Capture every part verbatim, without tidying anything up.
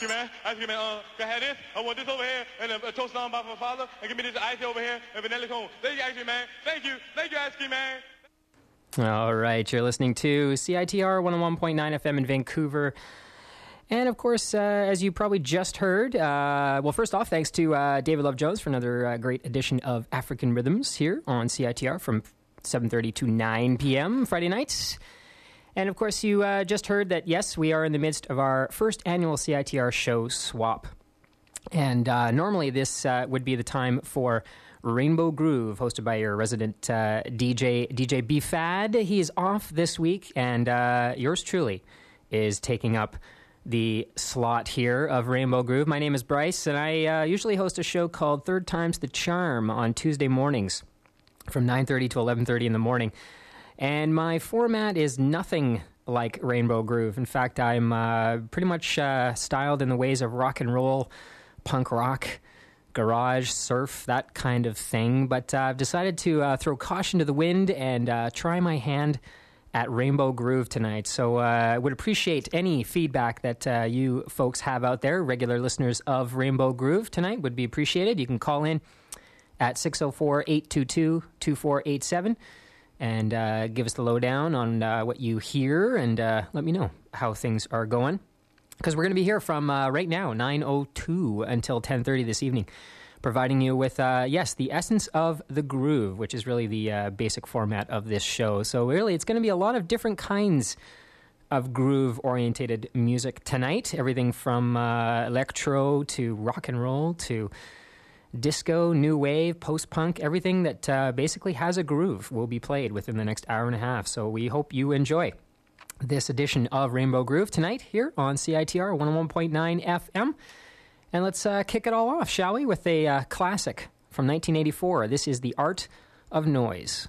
you, man. I you, man. Uh, can I have this? I want this over here, and a, a toast on by my father, and give me this ice over here, and vanilla cone. Thank you, Ice Cream Man. Thank you. Thank you, Ice Cream Man. All right, you're listening to C I T R one oh one point nine F M in Vancouver. And, of course, uh, as you probably just heard, uh, well, first off, thanks to uh, David Love Jones for another uh, great edition of African Rhythms here on C I T R from seven thirty to nine p.m. Friday nights. And, of course, you uh, just heard that, yes, we are in the midst of our first annual C I T R show swap. And uh, normally this uh, would be the time for Rainbow Groove, hosted by your resident uh, D J, D J B-Fad. He is off this week, and uh, yours truly is taking up the slot here of Rainbow Groove. My name is Bryce, and I uh, usually host a show called Third Time's the Charm on Tuesday mornings from nine thirty to eleven thirty in the morning. And my format is nothing like Rainbow Groove. In fact, I'm uh, pretty much uh, styled in the ways of rock and roll, punk rock, garage, surf, that kind of thing. But uh, I've decided to uh, throw caution to the wind and uh, try my hand at Rainbow Groove tonight. So I uh, would appreciate any feedback that uh, you folks have out there. Regular listeners of Rainbow Groove tonight would be appreciated. You can call in at six oh four, eight two two, two four eight seven and uh, give us the lowdown on uh, what you hear, and uh, let me know how things are going. Because we're going to be here from uh, right now, nine oh two until ten thirty this evening, providing you with, uh, yes, the essence of the groove, which is really the uh, basic format of this show. So really, it's going to be a lot of different kinds of groove-orientated music tonight. Everything from uh, electro to rock and roll to disco, new wave, post-punk, everything that uh, basically has a groove will be played within the next hour and a half. So we hope you enjoy this edition of Rainbow Groove tonight here on C I T R one oh one point nine F M. And let's uh, kick it all off, shall we, with a uh, classic from nineteen eighty-four. This is The Art of Noise.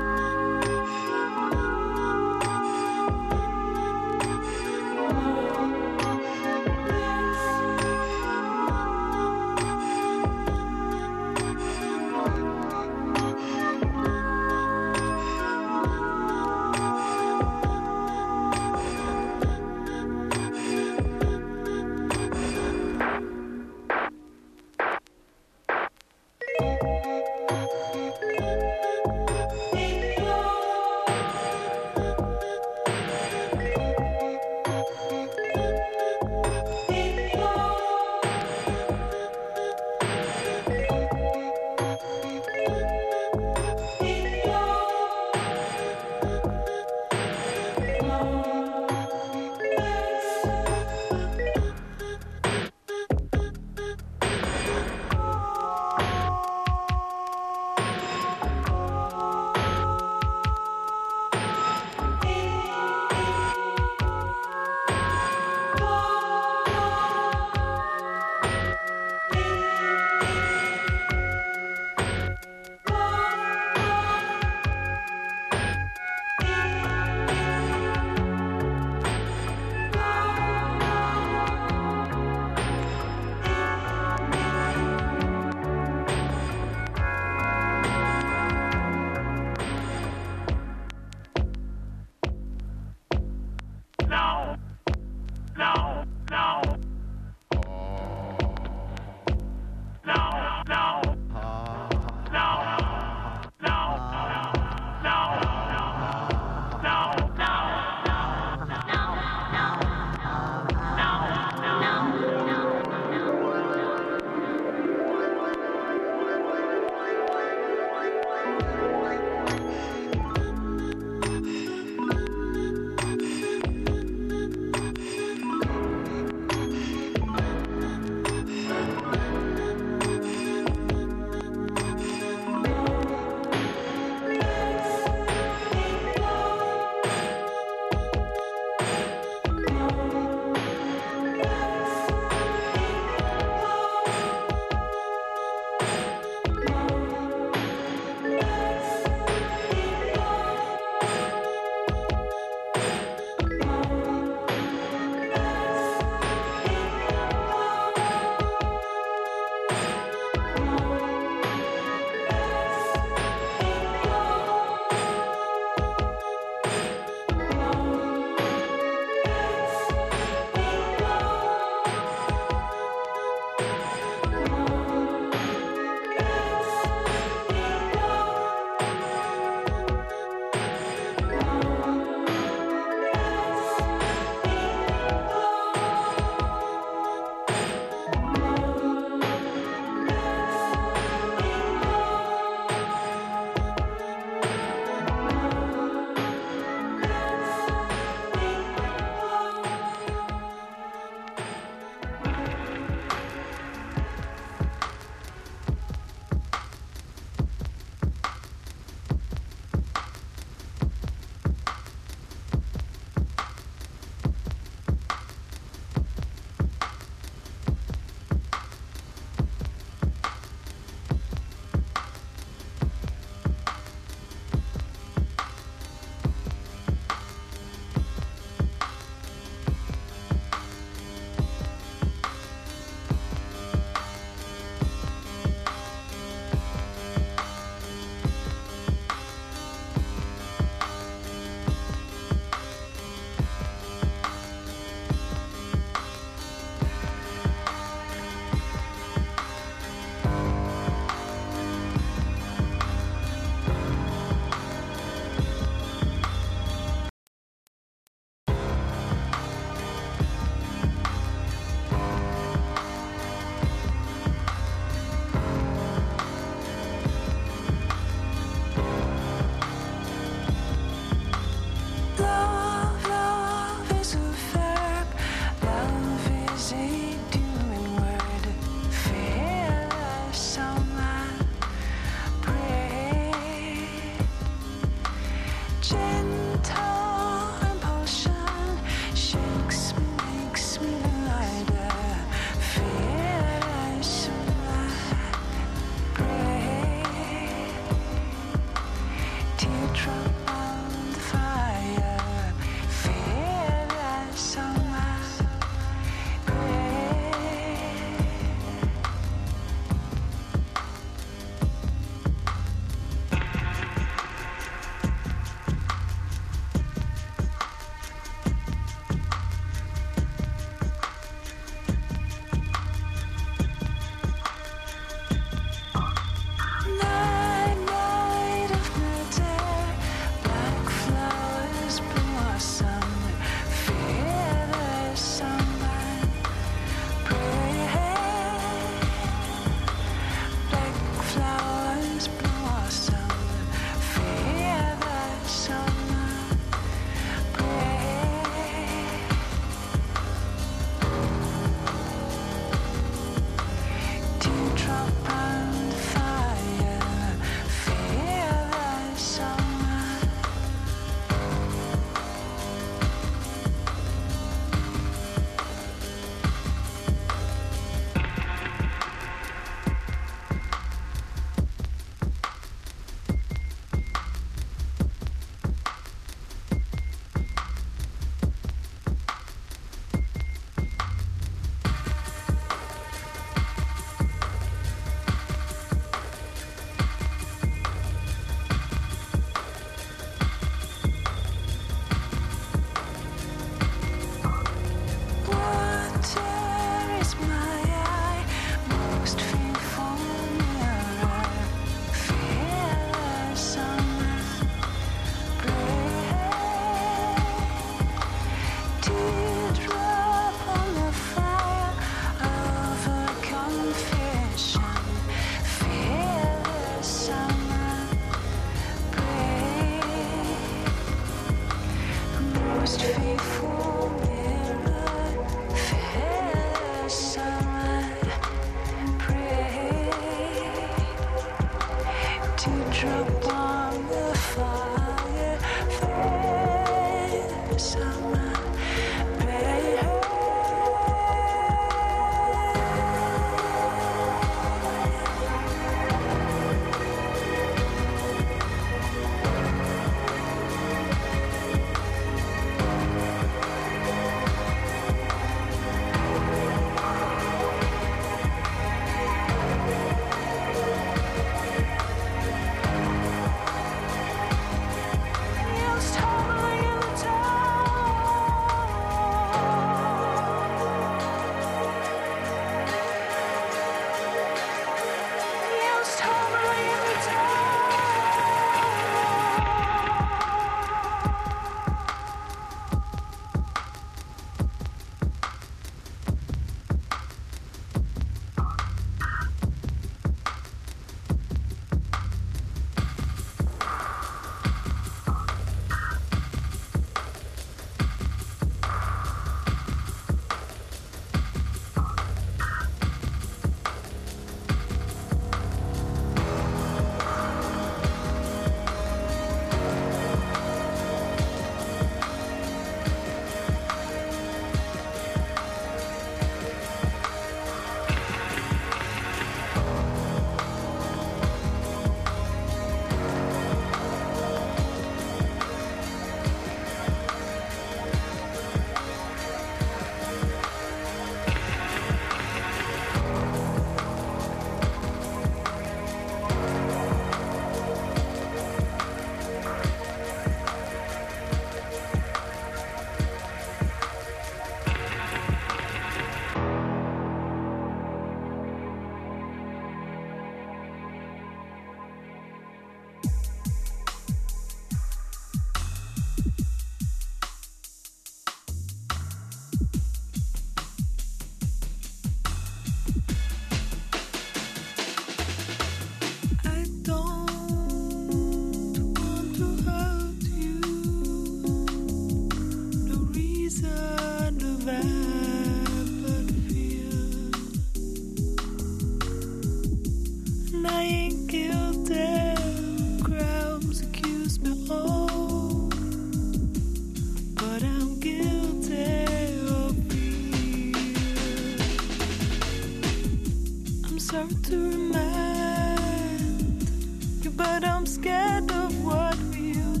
sorry to remind you, but I'm scared of what we're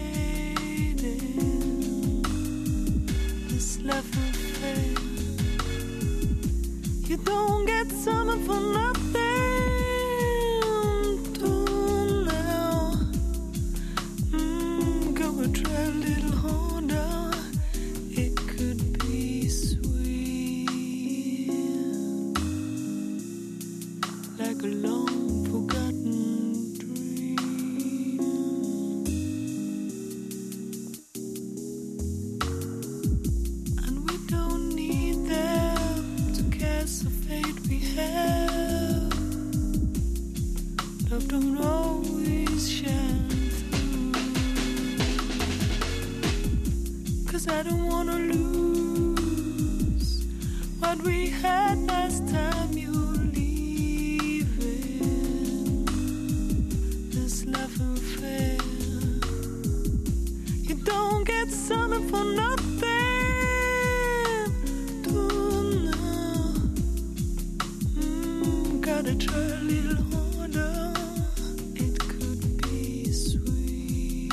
creating. This love affair, you don't get summer for nothing. Don't now, mm, go and try a little harder. It could be sweet, like a long forgotten dream. And we don't need them to cast the fate we have. Love don't always shine through. 'Cause I don't wanna lose what we had last time you were leaving. This love affair, you don't get summer for nothing. Don't know, mm, gotta try a little harder. It could be sweet.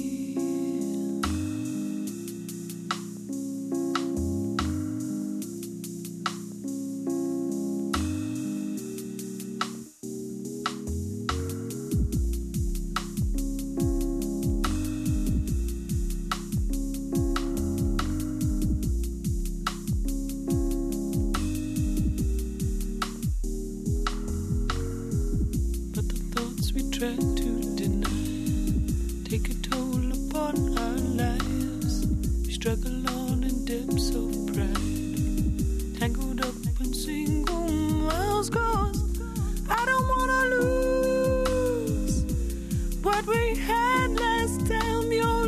But the thoughts we try to deny take a toll upon our lives. We struggle on in depths of pride, tangled up in single miles. 'Cause I don't wanna lose what we had last time you're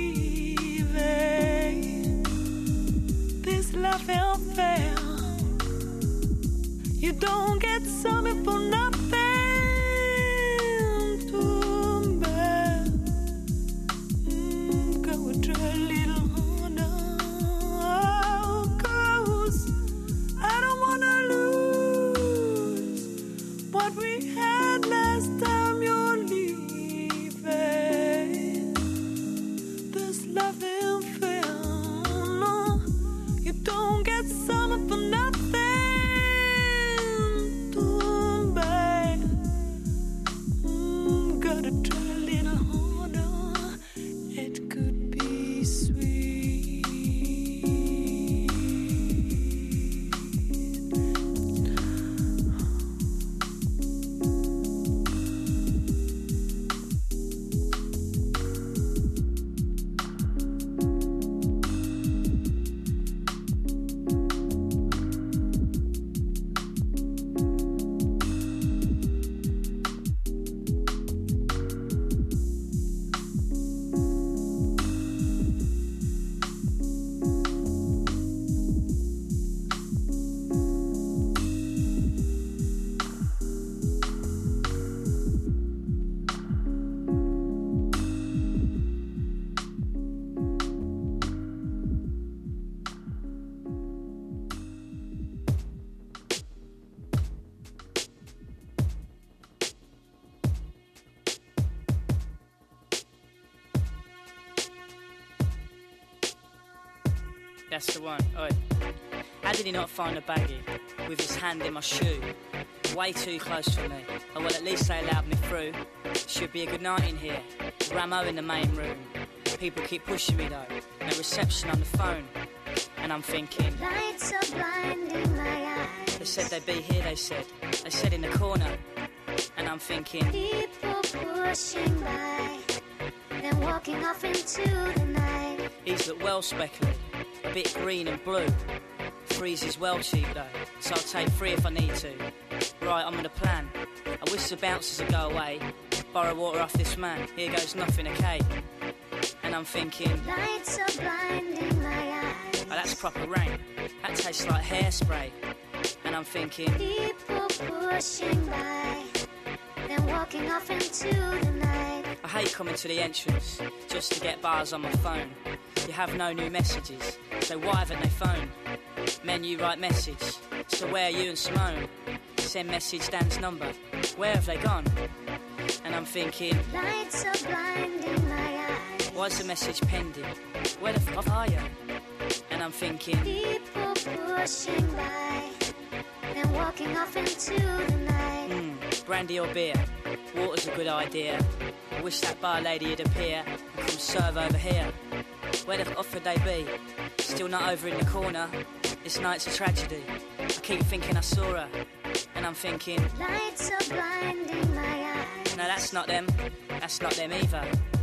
leaving. This love affair, you don't get something for nothing. Too bad. Mm, go and try a little harder. 'Cause I don't wanna lose what we had last time you're leaving. This love affair, no, you don't get something for nothing. Too bad. Mm, gotta try a little harder. It could be sweet. That's the one. Oi. How did he not find a baggie with his hand in my shoe? Way too close for me. Oh well, at least they allowed me through. Should be a good night in here. Ramo in the main room. People keep pushing me though. No reception on the phone. And I'm thinking, lights are blinding my eyes. They said they'd be here, they said. They said in the corner. And I'm thinking, people pushing by, then walking off into the night. These look well speckled, a bit green and blue. Three's is well cheap though, so I'll take three if I need to. Right, I'm on a plan. I wish the bouncers would go away. Borrow water off this man, here goes nothing, okay. And I'm thinking, lights are blinding my eyes. Oh, that's proper rain. That tastes like hairspray. And I'm thinking, people pushing by, then walking off into the night. I hate coming to the entrance just to get bars on my phone. You have no new messages, so why haven't they phoned? Menu right message, so where are you and Simone? send message Dan's number. Where have they gone? And I'm thinking, lights are blinding my eyes. Why's the message pending? Where the f*** are you? And I'm thinking, people pushing by, then walking off into the night. Hmm, brandy or beer? Water's a good idea. I wish that bar lady'd appear and come serve over here. Where the f*** would they be? Still not over in the corner. This night's a tragedy. I keep thinking I saw her, and I'm thinking, lights are blinding my eyes. No, that's not them. That's not them either.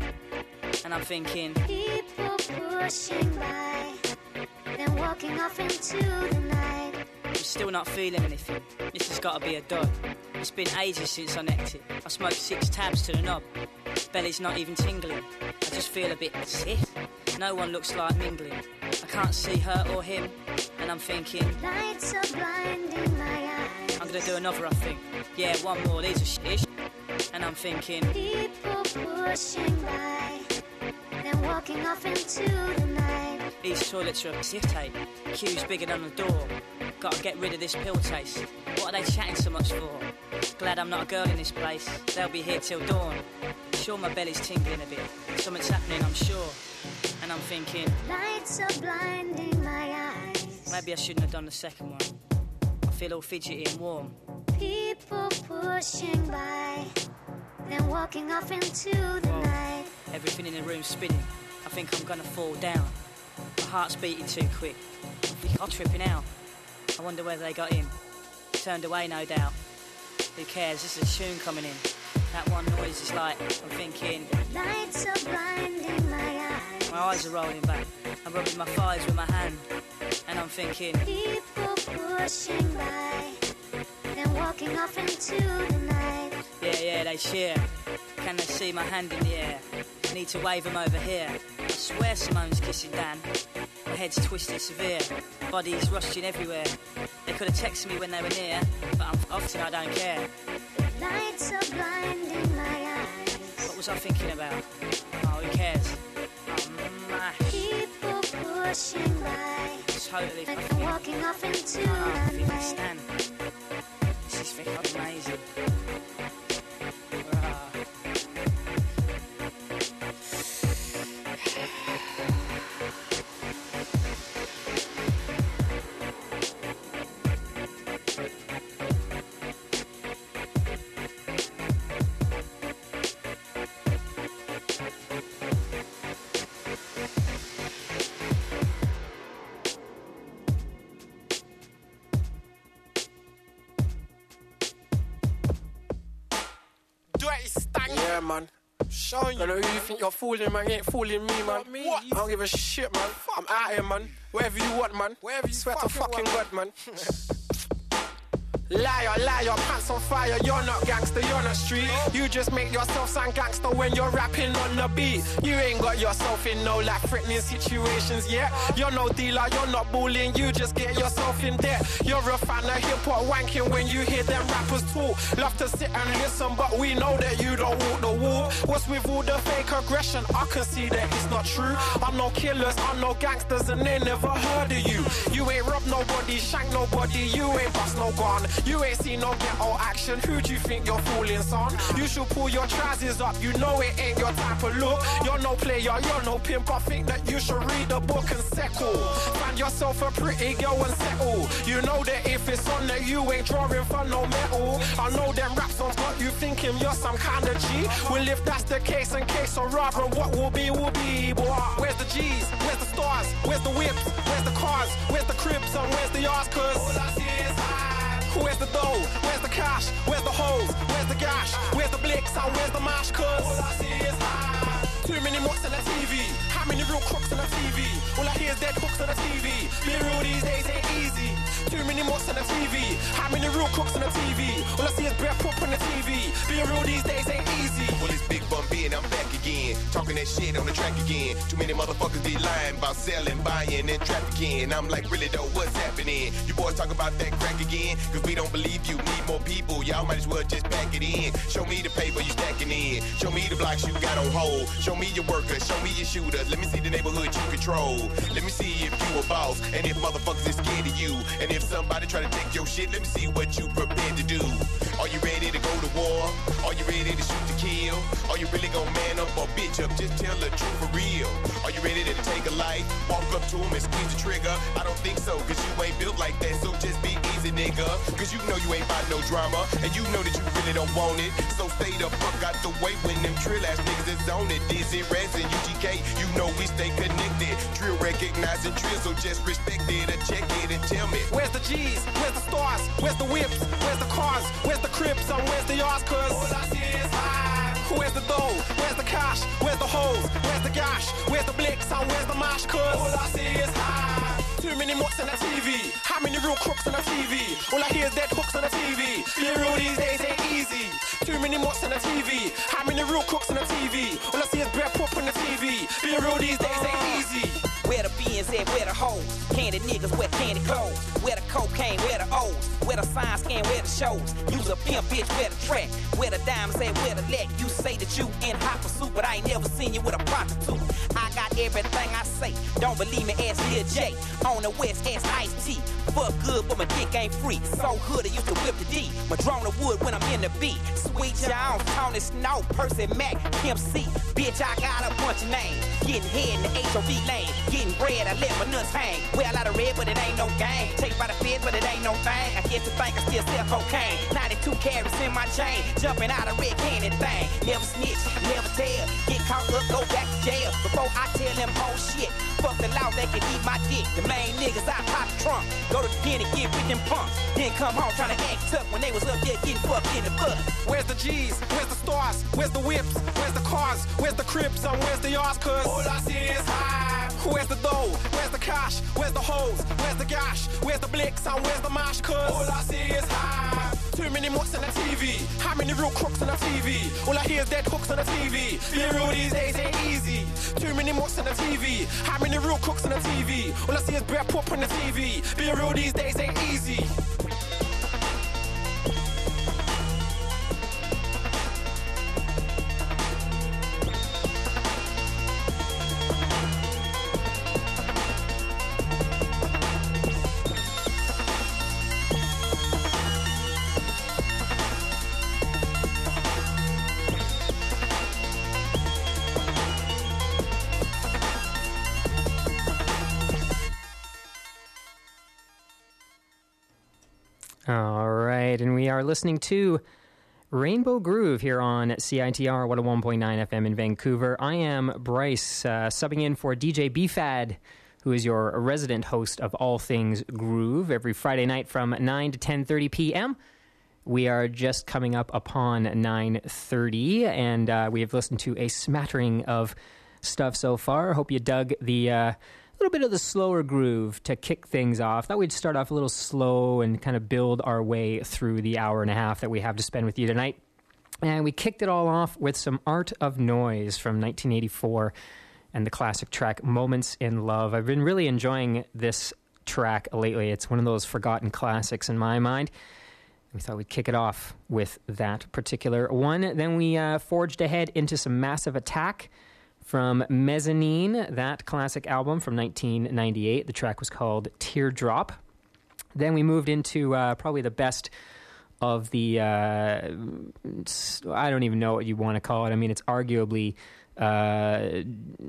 And I'm thinking, people pushing by, then walking off into the night. I'm still not feeling anything. This has got to be a dud. It's been ages since I necked it. I smoked six tabs to the knob. Belly's not even tingling. I just feel a bit sick. No one looks like mingling. I can't see her or him, and I'm thinking, lights are blinding my eyes. I'm gonna do another, I think. Yeah, one more, these are shit. And I'm thinking, people pushing by, then walking off into the night. These toilets are a sick tape. Queue's bigger than the door. Gotta get rid of this pill taste. What are they chatting so much for? Glad I'm not a girl in this place. They'll be here till dawn. Sure, my belly's tingling a bit. Something's happening, I'm sure. And I'm thinking, lights are blinding my eyes. Maybe I shouldn't have done the second one. I feel all fidgety and warm. People pushing by, then walking off into the Whoa. night. Everything in the room's spinning. I think I'm gonna fall down. My heart's beating too quick. I think I'm tripping out. I wonder whether they got in. Turned away, no doubt. Who cares? This is a tune coming in. That one noise is like, I'm thinking, lights are blinding my eyes. My eyes are rolling back. I'm rubbing my thighs with my hand. And I'm thinking, people pushing by, then walking off into the night. Yeah, yeah, they cheer. Can they see my hand in the air? Need to wave them over here. I swear Simone's kissing Dan. My head's twisted severe. Bodies rushing everywhere. They could have texted me when they were near, but I'm often I don't care. Lights are blinding my eyes. What was I thinking about? Oh, who cares? I'm mashed. People pushing by, Totally then fucking... walking off into Oh, I the can't night. stand. This is fucking amazing. Rah. Yeah, man. Showing you. I know who you think you're fooling, man. You ain't fooling me, man. Me? What? I don't give a shit, man. I'm out here, man. Wherever you want, man. Wherever you swear to fucking God, man. Liar, liar, pants on fire. You're not gangster, you're not street. You just make yourself sound gangster when you're rapping on the beat. You ain't got yourself in no life-threatening situations yet. You're no dealer, you're not bullying. You just get yourself in debt. You're a fan of hip-hop wanking when you hear them rappers talk. Love to sit and listen, but we know that you don't walk the walk. What's with all the fake aggression? I can see that it's not true. I'm no killers, I'm no gangsters, and they never heard of you. You ain't robbed nobody, shanked nobody. You ain't bust no gun. You ain't seen no ghetto action. Who do you think you're fooling, son? You should pull your trousers up. You know it ain't your type of look. You're no player, you're no pimp. I think that you should read the book and settle. Find yourself a pretty girl and settle. You know that if it's on that you ain't drawing for no metal. I know them rap songs got you thinking you're some kind of G. Well, if that's the case, in case or rather, what will be, will be. Boy, where's the G's? Where's the stars? Where's the whips? Where's the cars? Where's the cribs? And where's the yards? Cause all I see is high. Where's the dough? Where's the cash? Where's the hoes? Where's the gash? Where's the blicks? And where's the mash? Cause all I see is high. Too many mocks on the T V. How many real crooks on the T V? All I hear is dead hooks on the T V. Being real these days ain't easy. Too many mocks on the T V. How many real crooks on the T V? All I see is bare poop on the T V. Being real these days ain't easy. Well, it's Big Bun B and I'm back again. Talking that shit on the track again. Too many motherfuckers be lying about selling, buying, and trafficking. I'm like, really though, what's happening? You boy boys talk about that crack again. Cause we don't believe you need more people. Y'all might as well just pack it in. Show me the paper you stacking in. Show me the blocks you got on hold. Show me your workers. Show me your shooters. Let me see the neighborhood you control. Let me see if you a boss. And if motherfuckers is scared of you. And if somebody try to take your shit, let me see what you prepared to do. Are you ready to go to war? Are you ready to shoot to kill? Are you really gonna man up or bitch up? Just tell the truth for real. Are you ready to take a life? Walk up to him and squeeze the trigger? I don't think so, cause you ain't built like that. So just be easy, nigga. Cause you know you ain't about no drama. And you know that you really don't want it. So stay the fuck out the way when them drill ass niggas is on it. Dizzy, Rez, and U G K, you know we stay connected. Drill recognizing drill, so just respect it and check it and tell me. Where's the G's? Where's the stars? Where's the whips? Where's the cars? Where's the crips? And where's the yards? Cause all I see is high. Where's the dough? Where's the cash? Where's the hoes? Where's the gash? Where's the blicks? And where's the mash? Cause all I see is high. Too many mutts on the T V. How many real crooks on the T V? All I hear is dead hooks on the T V. Being real these days ain't easy. Too many mutts on the T V. How many real crooks on the T V? All I see is bread pop on the T V. Being real these days ain't easy. Where the beans at, where the hoes? Candy niggas, where candy clothes? Where the cocaine, where the O's? Where the signs scan, where the shows? Use a pimp bitch, where the track? Where the diamonds at, where the leg? You say that you in hot pursuit, but I ain't never seen you with a prostitute. I got everything I say. Don't believe me, ask Lil J. On the west, ask Ice-T. Fuck good, but my dick ain't free. So hood, I used to whip the D. My drone the wood when I'm in the beat. Sweet Jones, Tony Snow, Percy Mac, Kim C. Bitch, I got a bunch of names. Getting head in the H O V lane. Getting bread, I let my nuts hang. Wear a lot of red, but it ain't no game. Take by the feds, but it ain't no thing. I get to think I still sell cocaine. ninety-two carats in my chain. Jumping out of red candy thing. Never snitch, never tell. Get caught up, go back to jail. Before I tell them whole shit. Fuck the law, they can eat my dick. The main niggas, I pop the trunk. Go to the pen and get with them punks. Then come home trying to act tough when they was up there getting fucked in the butt. Where's the G's? Where's the stars? Where's the whips? Where's the cars? Where's the crips? And where's the yards? Cause all I see is high. Where's the dough? Where's the cash? Where's the hoes? Where's the gash? Where's the blicks? And where's the mash? Cause all I see is high. Too many mutts on the T V. How many real crooks on the T V? All I hear is dead hooks on the T V. Being real these days ain't easy. Too many mutts on the T V. How many real crooks on the T V? All I see is bread pop on the T V. Being real these days ain't easy. All right, and we are listening to Rainbow Groove here on C I T R one oh one point nine F M in Vancouver. I am Bryce, uh, subbing in for D J B-Fad, who is your resident host of all things groove, every Friday night from nine to ten thirty p.m. We are just coming up upon nine thirty, and uh, we have listened to a smattering of stuff so far. Hope you dug the... Uh, A little bit of the slower groove to kick things off. Thought we'd start off a little slow and kind of build our way through the hour and a half that we have to spend with you tonight. And we kicked it all off with some Art of Noise from nineteen eighty-four and the classic track Moments in Love. I've been really enjoying this track lately. It's one of those forgotten classics in my mind. We thought we'd kick it off with that particular one. Then we uh, forged ahead into some Massive Attack from Mezzanine, that classic album from nineteen ninety-eight. The track was called Teardrop. Then we moved into uh, probably the best of the, uh, I don't even know what you want to call it. I mean, it's arguably uh,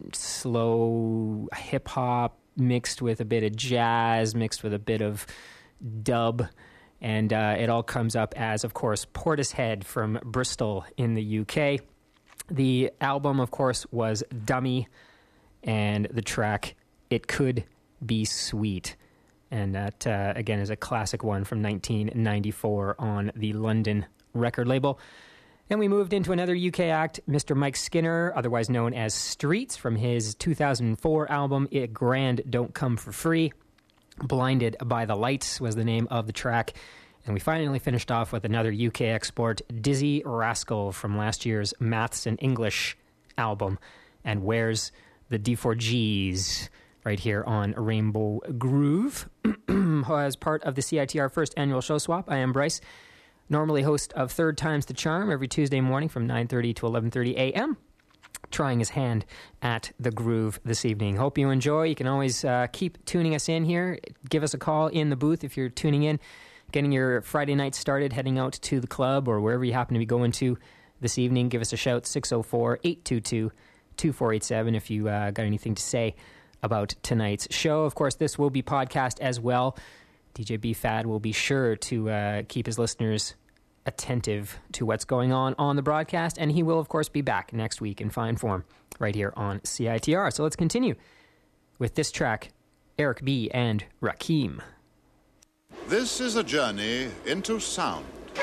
slow hip-hop mixed with a bit of jazz, mixed with a bit of dub. And uh, it all comes up as, of course, Portishead from Bristol in the U K. The album, of course, was Dummy, and the track It Could Be Sweet. And that, uh, again, is a classic one from nineteen ninety-four on the London record label. Then we moved into another U K act, Mister Mike Skinner, otherwise known as Streets, from his two thousand four album, It Grand Don't Come For Free. Blinded by the Lights was the name of the track. And we finally finished off with another U K export, Dizzy Rascal, from last year's Maths and English album. And Where's the D four G's, right here on Rainbow Groove. Welcome as part of the C I T R first annual show swap. I am Bryce, normally host of Third Time's the Charm every Tuesday morning from nine thirty to eleven thirty a.m., trying his hand at the groove this evening. Hope you enjoy. You can always uh, keep tuning us in here. Give us a call in the booth if you're tuning in, getting your Friday night started, heading out to the club or wherever you happen to be going to this evening. Give us a shout, six oh four, eight two two, two four eight seven, if you uh, got anything to say about tonight's show. Of course, this will be podcast as well. D J B-Fad will be sure to uh, keep his listeners attentive to what's going on on the broadcast, and he will, of course, be back next week in fine form right here on C I T R. So let's continue with this track, Eric B. and Rakim. This is a journey into sound.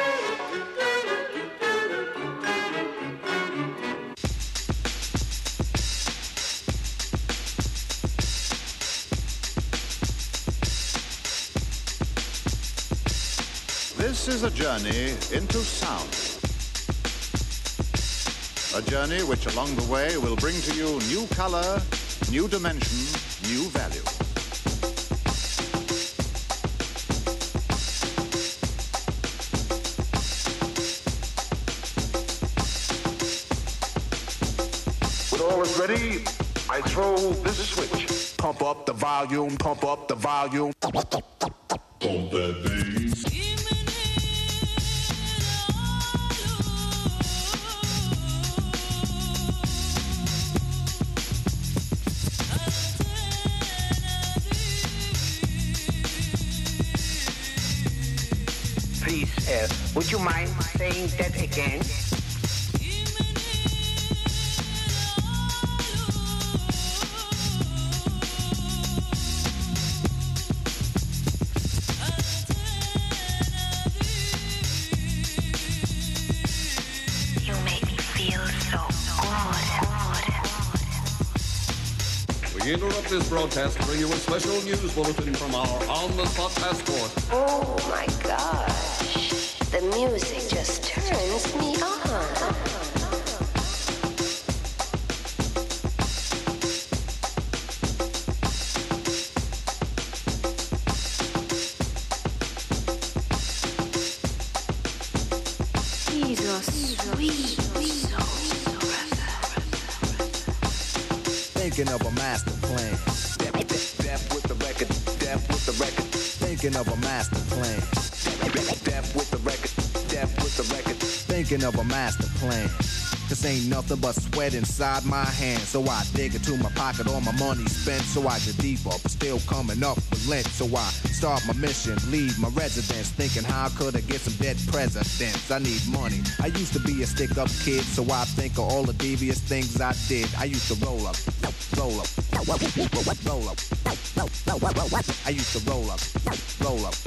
This is a journey into sound. A journey which along the way will bring to you new color, new dimension, new value. When all is ready, I throw this switch. Pump up the volume, pump up the volume. Pump that bass. Please, uh, would you mind saying that again? You make me feel so good. We interrupt this broadcast to bring you a special news bulletin from our on-the-spot passport. Oh my gosh, the music just turns me on. He's a sweet soul. Thinking of a master plan. Death with the record, death with the record. Thinking of a master plan. Death with the record, death with the record. Thinking of a master plan. Cause ain't nothing but sweat inside my hands. So I dig into my pocket, all my money spent. So I get deeper, but still coming up with lint. So I start my mission, leave my residence. Thinking how could I get some dead presidents? I need money. I used to be a stick-up kid, so I think of all the devious things I did. I used to roll up, roll up, roll up, roll up. I used to roll up, roll up,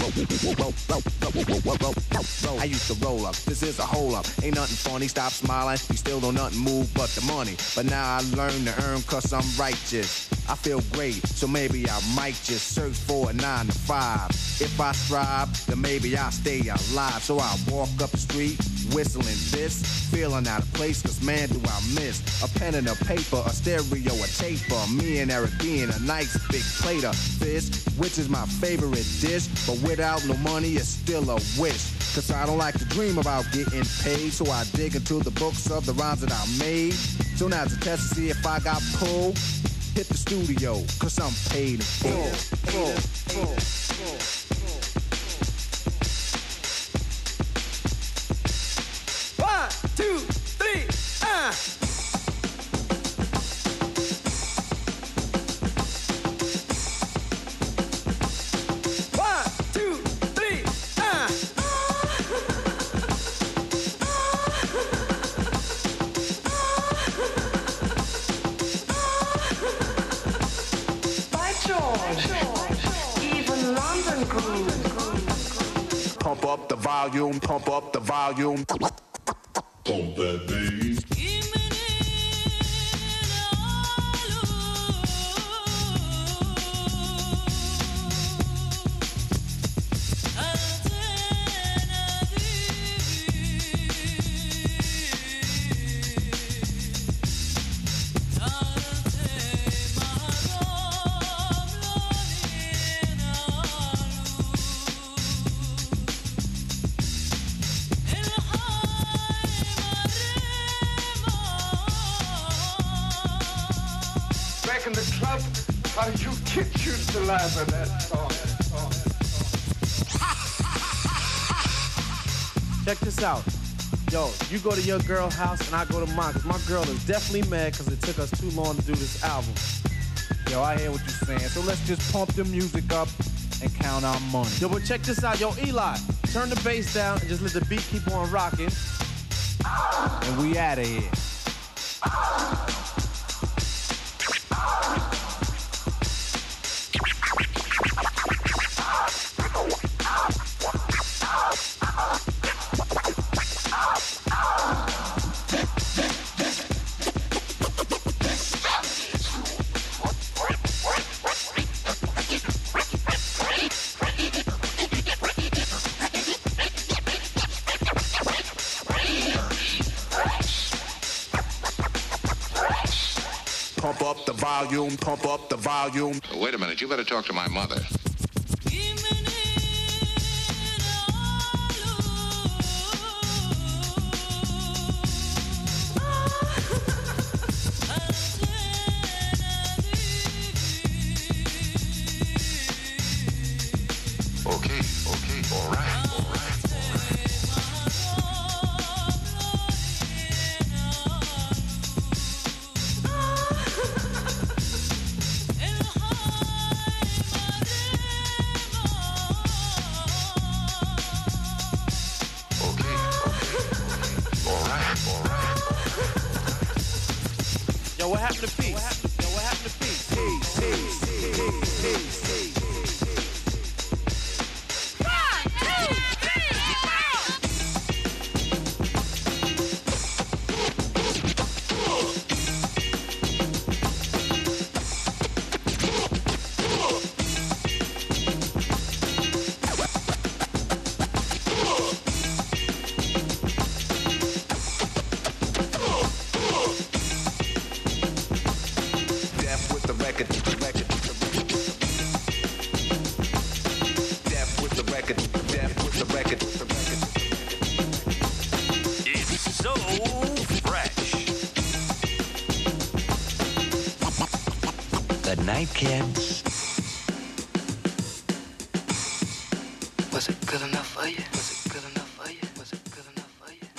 I used to roll up. This is a hole up. Ain't nothing funny. Stop smiling. We still don't nothing move but the money. But now I learn to earn cause I'm righteous. I feel great, so maybe I might just search for a nine to five. If I strive, then maybe I'll stay alive. So I walk up the street, whistling this, feeling out of place, cause man do I miss a pen and a paper, a stereo, a taper. Me and Eric being a nice big plate of fish, which is my favorite dish. But without no money, it's still a wish. Cause I don't like to dream about getting paid, so I dig into the books of the rhymes that I made. So now to test to see if I got pulled, hit the studio, cause I'm paid in full, full, full, full. One, two, three, ah! One, two, three, ah! By George, even London grooves. Pump up the volume, pump up the volume. Pump that bass. club, how you kids used to laugh at that song. Check this out. Yo, you go to your girl's house and I go to mine, because my girl is definitely mad because it took us too long to do this album. Yo, I hear what you're saying. So let's just pump the music up and count our money. Yo, but check this out. Yo, Eli, turn the bass down and just let the beat keep on rocking. And we out of here. Pump up the volume, pump up the volume. Wait a minute, you better talk to my mother. Okay, okay, all right, all right. Yo, what happened to peace? Yo, what happened to peace? Peace, peace, peace, peace, peace. Kids. Was it good enough for you? Was it good enough for you? Was it good enough for you?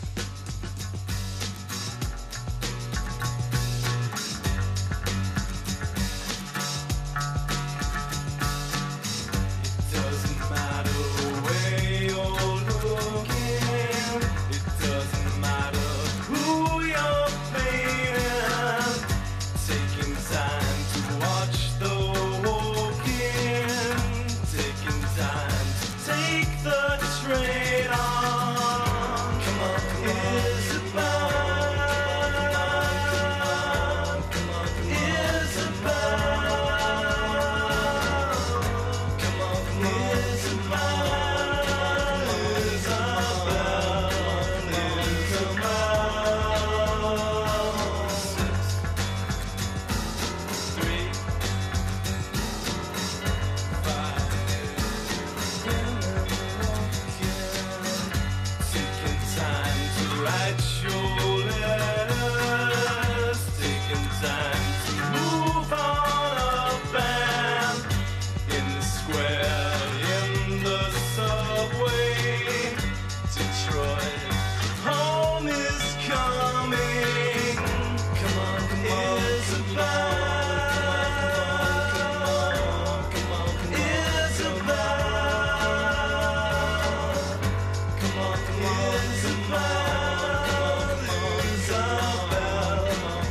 It doesn't matter where you're looking. It doesn't matter who you're playing. Taking time to watch the walking, taking time to take the train on. Come on, Isabel. Come on, Isabel. Come on, Isabel. Taking time to write your letters, taking time to move on up and in the square, in the subway, Detroit, home is coming. Come on, come on, Isabel. Come on, come on, Isabel. Come on, come on, Isabel, Isabel,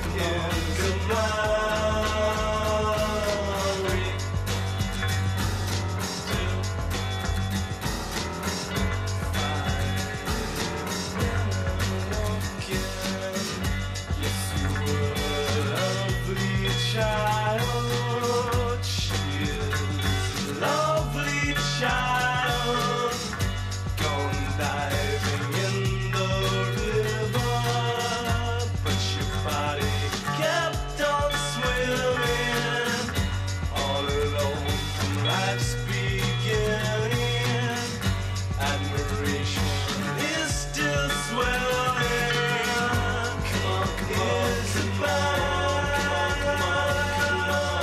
yes, you were a lovely child. She is a lovely child. Gone diving in the river, but your body kept on swimming, all alone from life's beginning. Admiration is still swelling. Come on, come on, Isabel. Come on, come on, come on.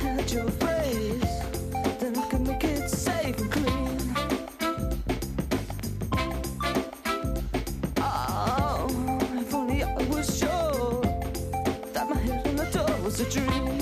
had your face, then I could make it safe and clean. Oh, if only I was sure that my head on the door was a dream.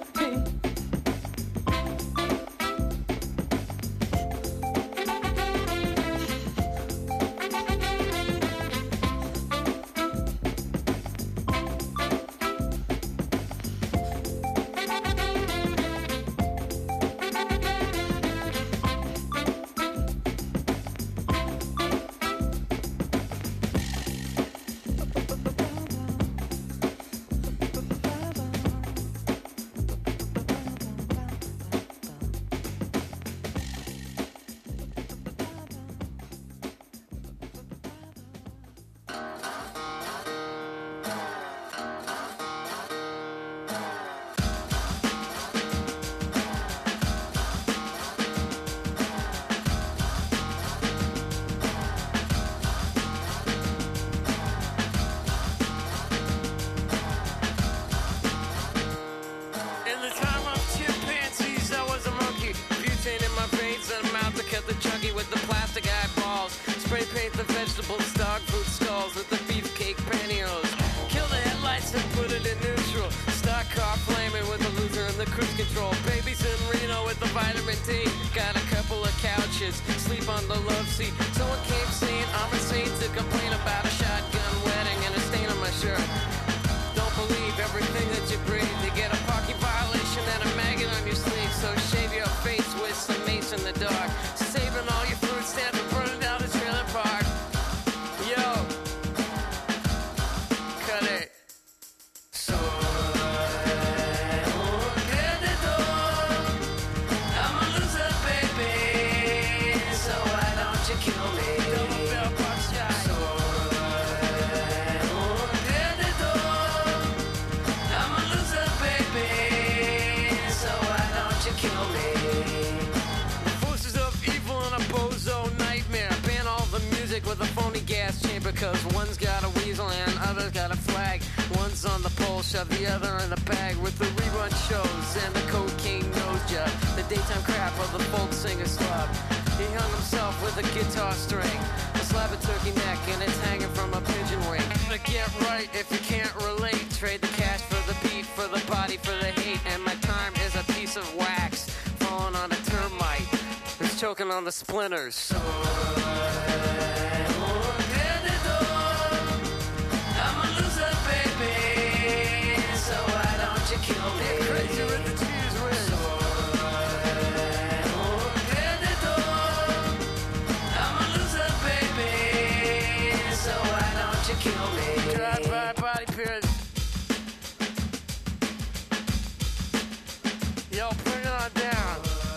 Choking on the splinters. I'm a loser, baby, so why don't you kill me? Get crazy with the cheese whiz. I'm a loser, baby, so why don't you kill me? Drive by body period. Yo, bring it on down.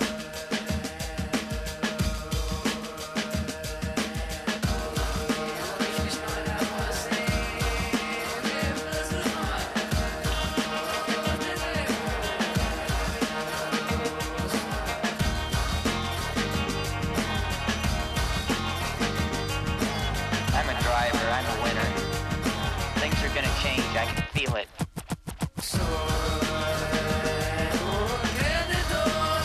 I can feel it. So,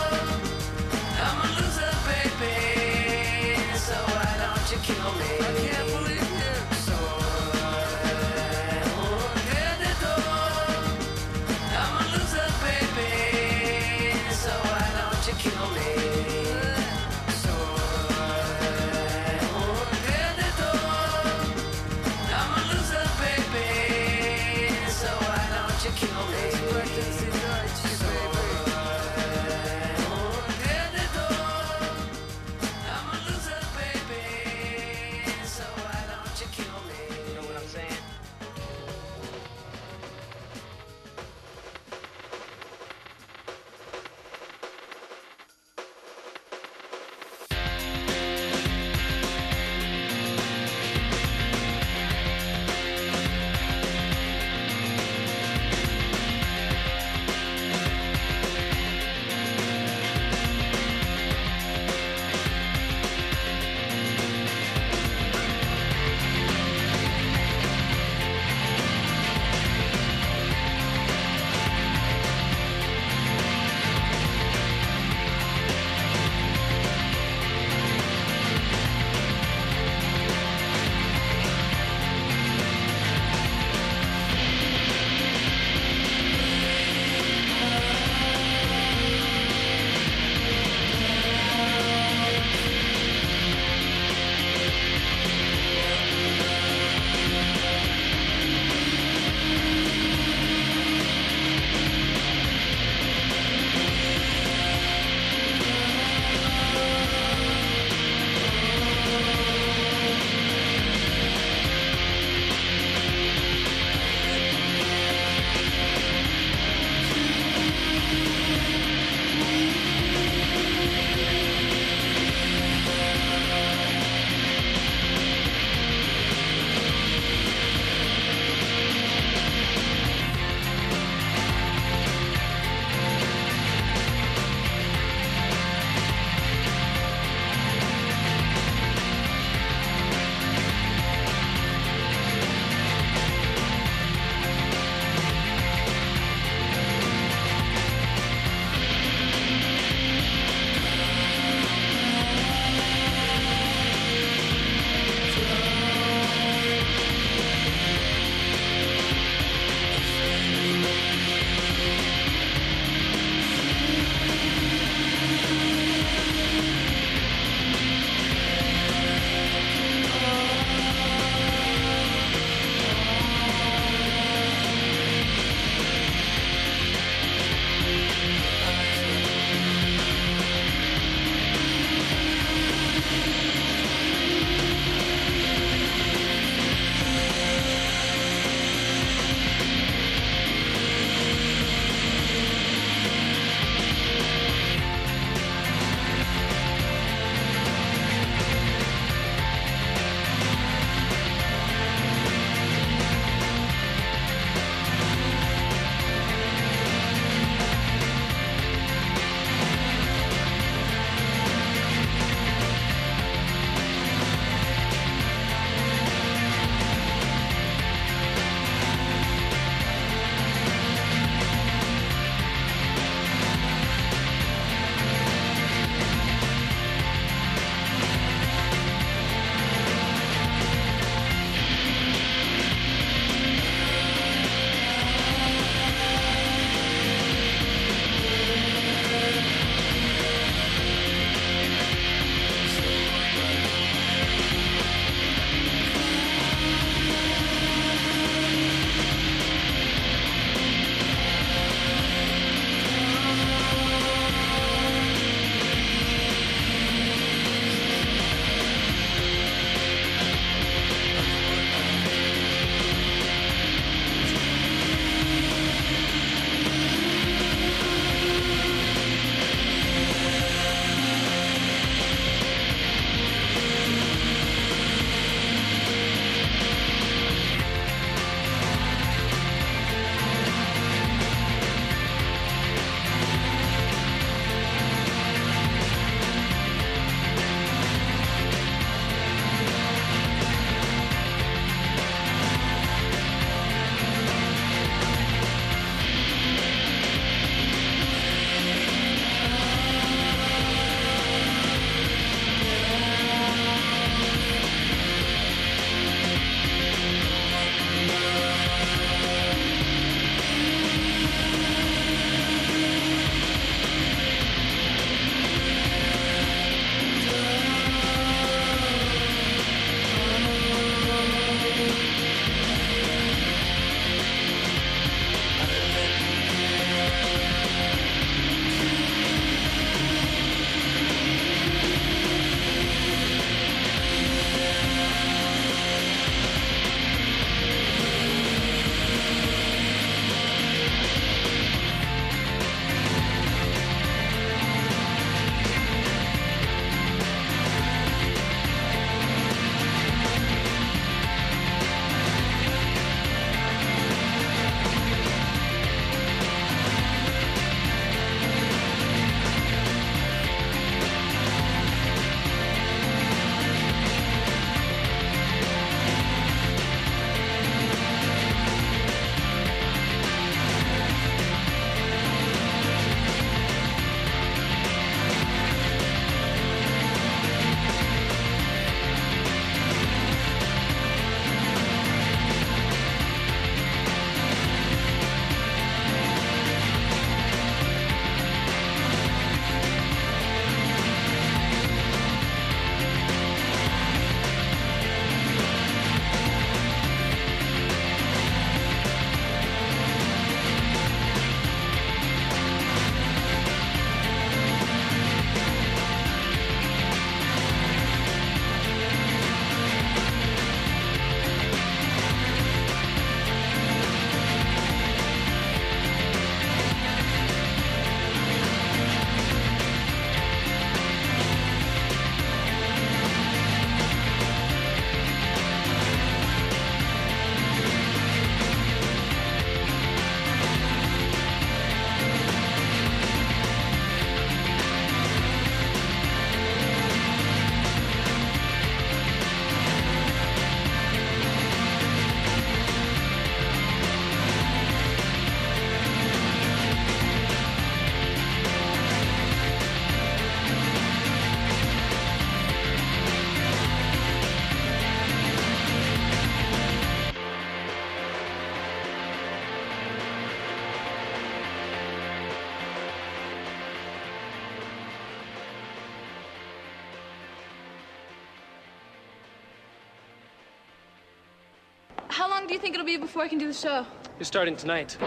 how long do you think it'll be before I can do the show? You're starting tonight.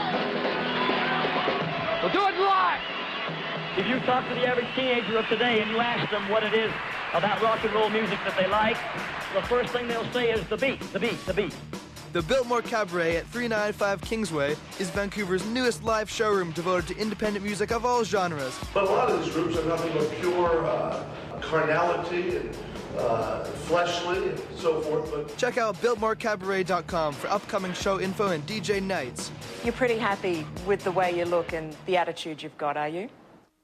We'll do it live! If you talk to the average teenager of today and you ask them what it is about rock and roll music that they like, the first thing they'll say is the beat, the beat, the beat. The Biltmore Cabaret at three ninety-five Kingsway is Vancouver's newest live showroom devoted to independent music of all genres. But a lot of these groups are nothing but pure uh, carnality and uh, fleshly and so forth. But check out biltmore cabaret dot com for upcoming show info and D J nights. You're pretty happy with the way you look and the attitude you've got, are you?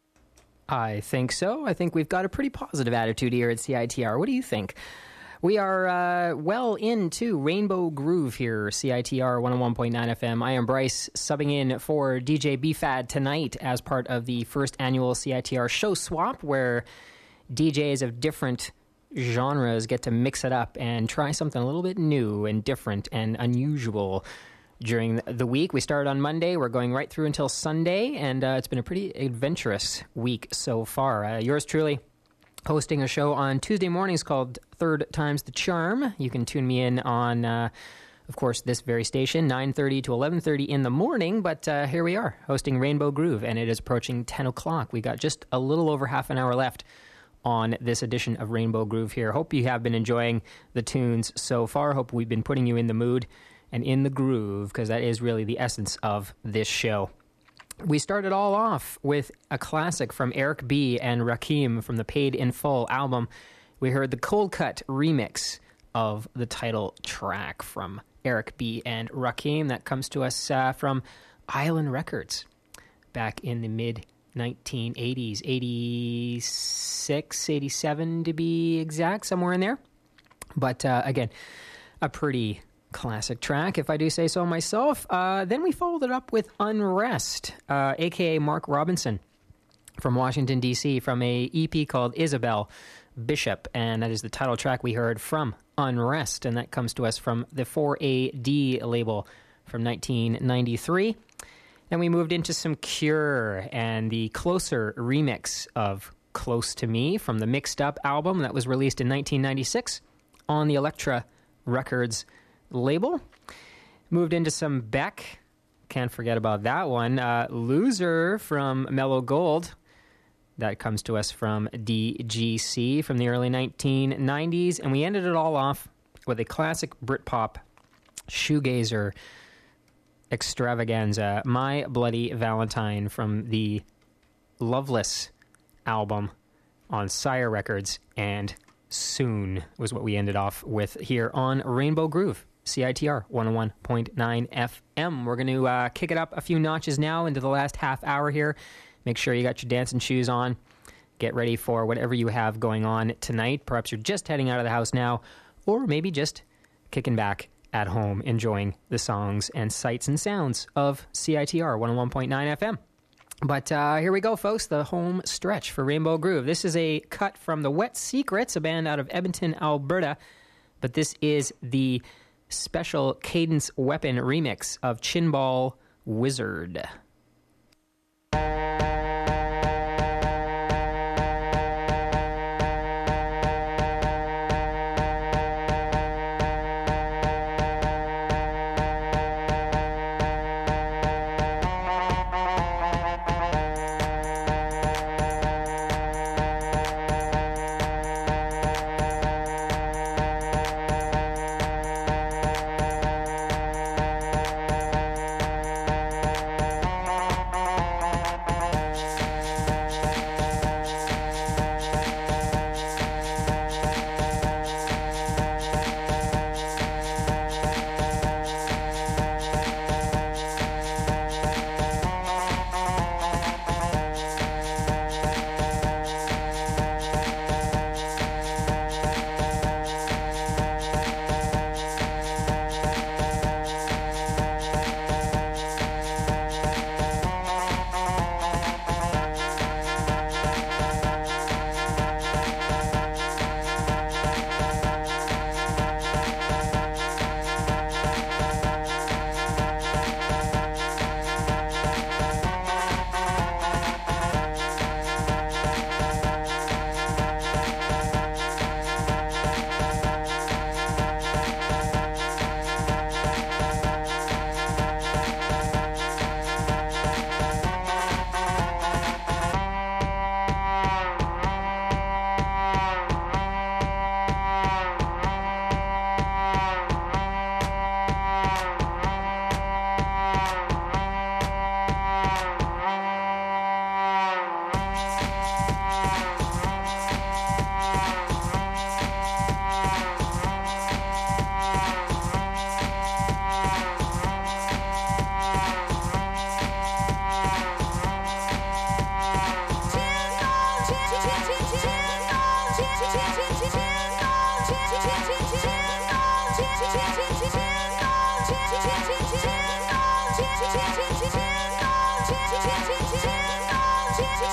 I think so. I think we've got a pretty positive attitude here at C I T R. What do you think? We are uh, well into Rainbow Groove here, C I T R one oh one point nine F M. I am Bryce, subbing in for D J B-Fad tonight as part of the first annual C I T R show swap, where D Js of different genres get to mix it up and try something a little bit new and different and unusual during the week. We started on Monday. We're going right through until Sunday, and uh, it's been a pretty adventurous week so far. Uh, yours truly hosting a show on Tuesday mornings called Third Time's the Charm. You can tune me in on, uh, of course, this very station, nine thirty to eleven thirty in the morning. But uh, here we are, hosting Rainbow Groove, and it is approaching ten o'clock. We got just a little over half an hour left on this edition of Rainbow Groove here. Hope you have been enjoying the tunes so far. Hope we've been putting you in the mood and in the groove, because that is really the essence of this show. We started all off with a classic from Eric B. and Rakim from the Paid in Full album. We heard the Cold Cut remix of the title track from Eric B. and Rakim. That comes to us uh, from Island Records back in the mid nineteen eighties, eighty-six, eighty-seven to be exact, somewhere in there. But uh, again, a pretty classic track, if I do say so myself. Uh, then we followed it up with Unrest, uh, a k a. Mark Robinson from Washington, D C, from a E P called Isabel Bishop, and that is the title track we heard from Unrest, and that comes to us from the four A D label from nineteen ninety-three. Then we moved into some Cure and the Closer remix of Close to Me from the Mixed Up album that was released in nineteen ninety-six on the Elektra Records label. Moved into some Beck. Can't forget about that one. Uh, Loser from Mellow Gold. That comes to us from D G C from the early nineteen nineties. And we ended it all off with a classic Britpop shoegazer extravaganza, My Bloody Valentine from the Loveless album on Sire Records. And Soon was what we ended off with here on Rainbow Groove, C I T R one oh one point nine F M. We're going to uh, kick it up a few notches now into the last half hour here. Make sure you got your dancing shoes on. Get ready for whatever you have going on tonight. Perhaps you're just heading out of the house now, or maybe just kicking back at home, enjoying the songs and sights and sounds of C I T R one oh one point nine F M. But uh, here we go, folks, the home stretch for Rainbow Groove. This is a cut from the Wet Secrets, a band out of Edmonton, Alberta. But this is the special Cadence Weapon remix of Chinball Wizard. Thank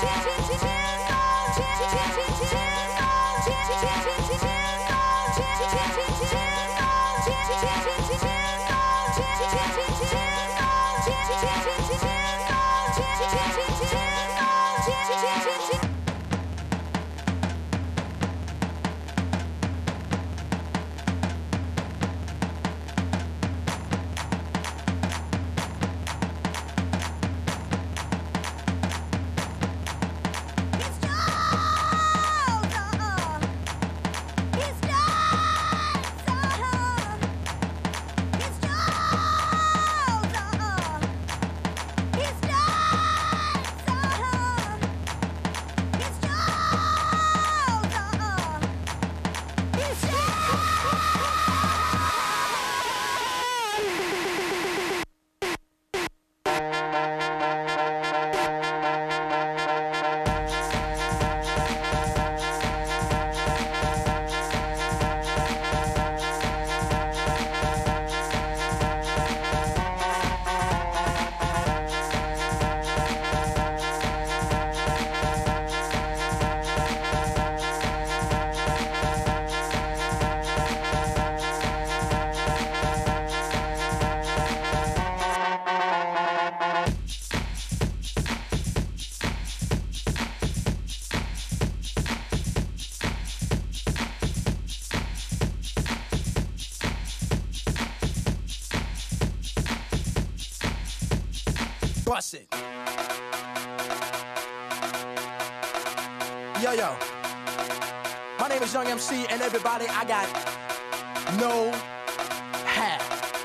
Bust it. Yo, yo. My name is Young M C, and everybody, I got no hat.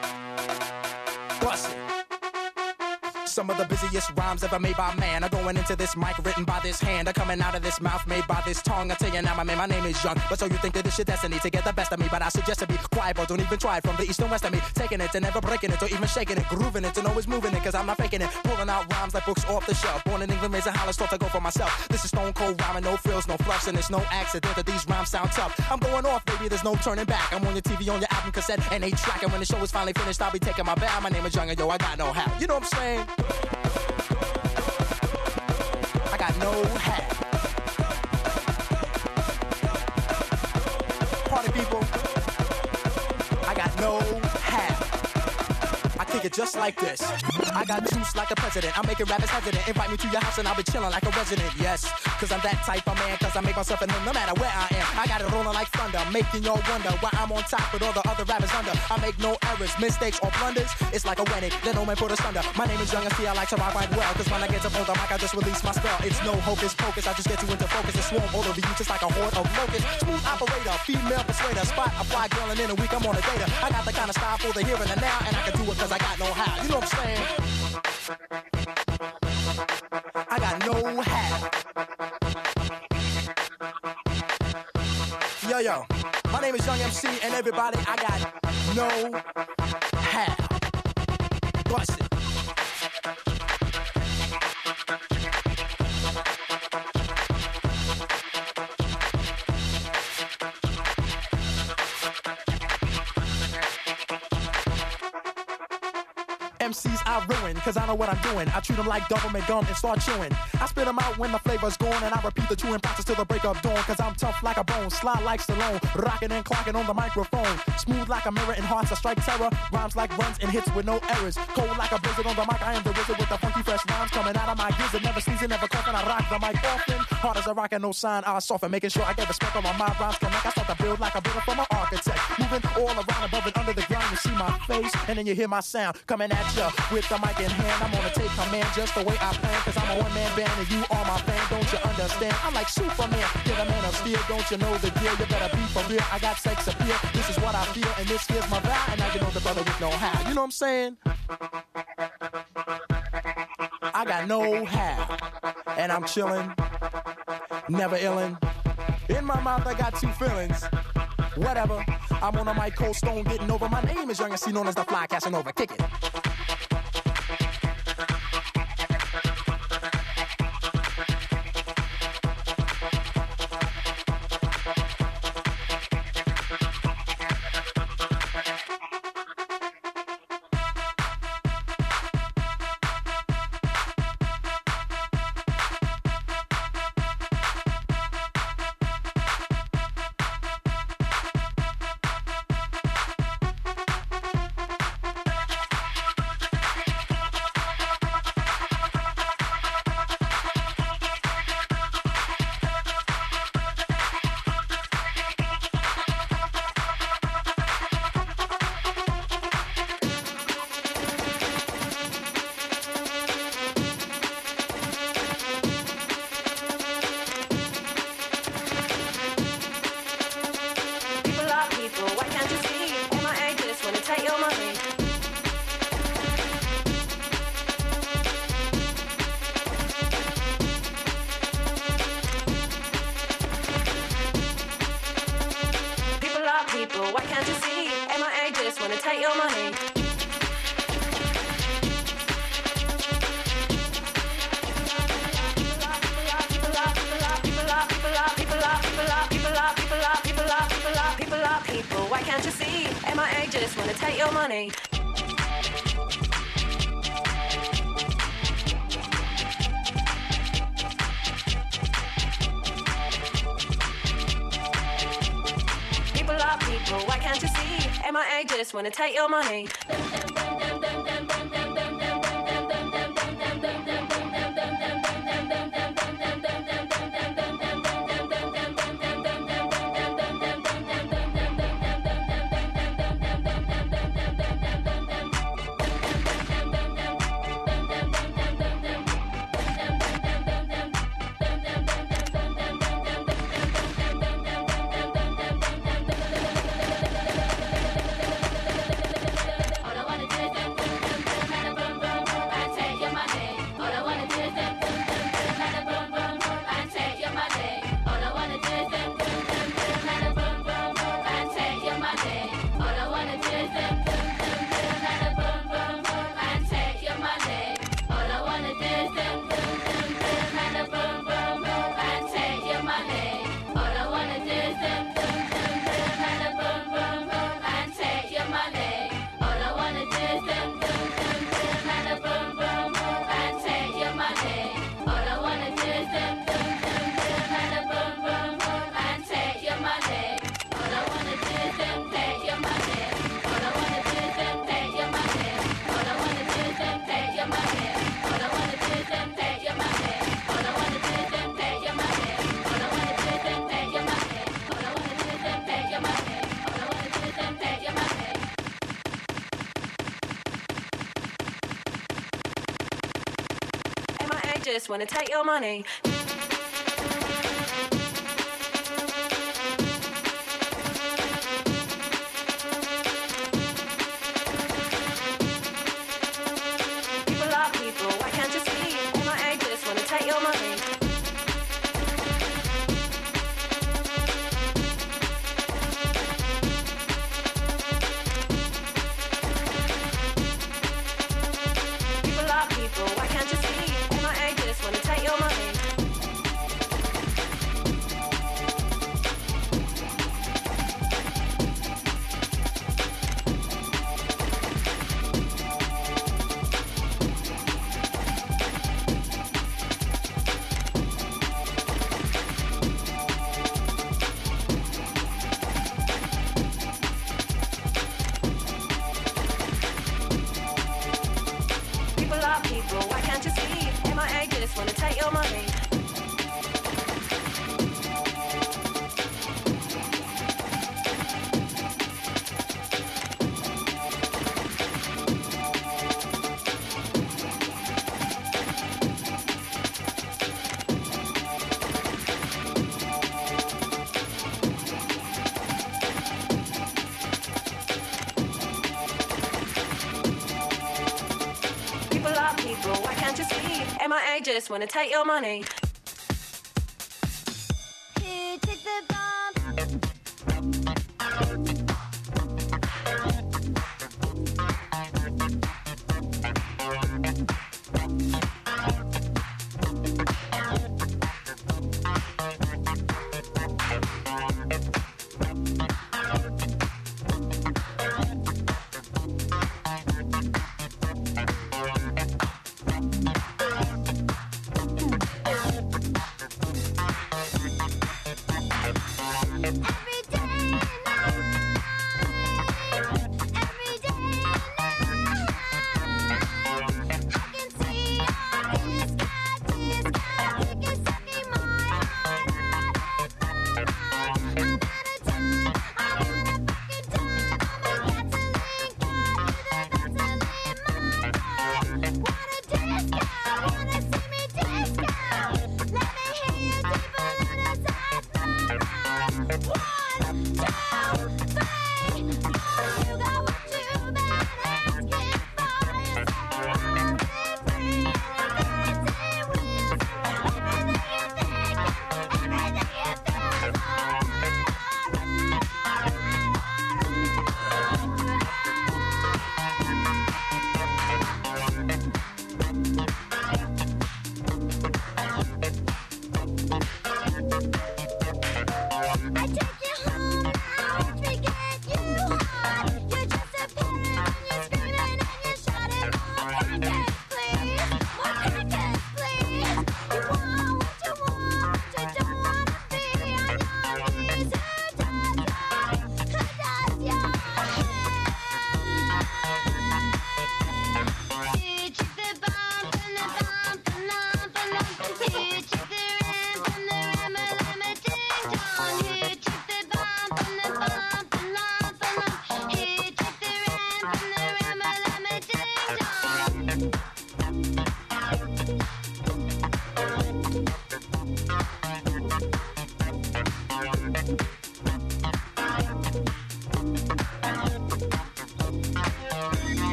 Bust it. Some of the busiest rhymes ever made by man are going into this mic written by this hand, are coming out of this mouth made by this tongue. I tell you now, my man, my name is Young, but so you think that this your destiny to get the best of me, but I suggest to be quiet, but don't even try it. From the east and west of me, taking it and never breaking it or even shaking it, grooving it and always moving it, cause I'm not faking it, pulling out rhymes like books off the shelf. Born in England, raised in Hollis, taught to go for myself. This is stone cold rhyming, no frills, no fluffs, and it's no accident that these rhymes sound tough. I'm going off, baby, there's no turning back. I'm on your T V, on your album cassette, and eight track, and when the show is finally finished, I'll be taking my bow. My name is Young, and yo, I got no hat. You know what I'm saying? I got no hat. Party people, I got no hat. I kick it just like this. I got juice like the president. I'm making rappers hesitant. Invite me to your house and I'll be chilling like a resident. Yes, cause I'm that type of man. Cause I make myself at home no matter where I am. I got it rolling like thunder, making y'all wonder why I'm on top with all the other rappers under. I make no errors, mistakes, or blunders. It's like a wedding, then no man put us under. My name is Young and see I like to rock quite well. Cause when I get to hold the mic, I just release my spell. It's no hocus pocus, I just get you into focus and swarm all over you just like a horde of locusts. Smooth operator, female persuader, spot a fly girl and in a week I'm on a data. I got the kind of style for the here and the now, and I can do it cause I got no how. You know what I'm saying? I got no hat. Yo, yo, my name is Young M C, and everybody, I got no hat. Bust it. M Cs I ruin, cause I know what I'm doing. I treat them like government gum and start chewing. I spit them out when the flavor's gone, and I repeat the chewing process till the break of dawn. Cause I'm tough like a bone, slide like Stallone, rocking and clocking on the microphone. Smooth like a mirror and hearts that strike terror. Rhymes like runs and hits with no errors. Cold like a blizzard on the mic, I am the wizard with the funky fresh rhymes coming out of my gizzard. Never sneezing, never coughing, I rock the mic often. Hard as a rock and no sign, I soften. Making sure I get respect on my mind, rhymes connect. I start to build like a builder from an architect. Moving all around above and under the ground, you see my face, and then you hear my sound coming at ya with the mic in hand. I'm gonna take command just the way I plan, cause I'm a one-man band and you are my fan. Don't you understand? I'm like Superman, you're the man of steel. Don't you know the deal? You better be for real. I got sex appeal. This is what I feel, and this here's my vow. And now you know the brother with no how. You know what I'm saying? I got no how, and I'm chilling, never illin'. In my mouth I got two feelings. Whatever. I'm on a mic, cold stone, getting over. My name is Young and C, known as the Fly Casanova. Kick it. take your money. People are people, why can't you see? M I A just wanna take your money. People are people, why can't you see? M I A just wanna take your money. Just wanna take your money. People are people, why can't you see? M I A just wanna take your money. People are people, why can't you see? M I A just wanna take your money. People are people, why can't you see? M I A just wanna take your money. People are people, why can't you see? M I A just wanna take your money. Here, take the bomb. Every day now.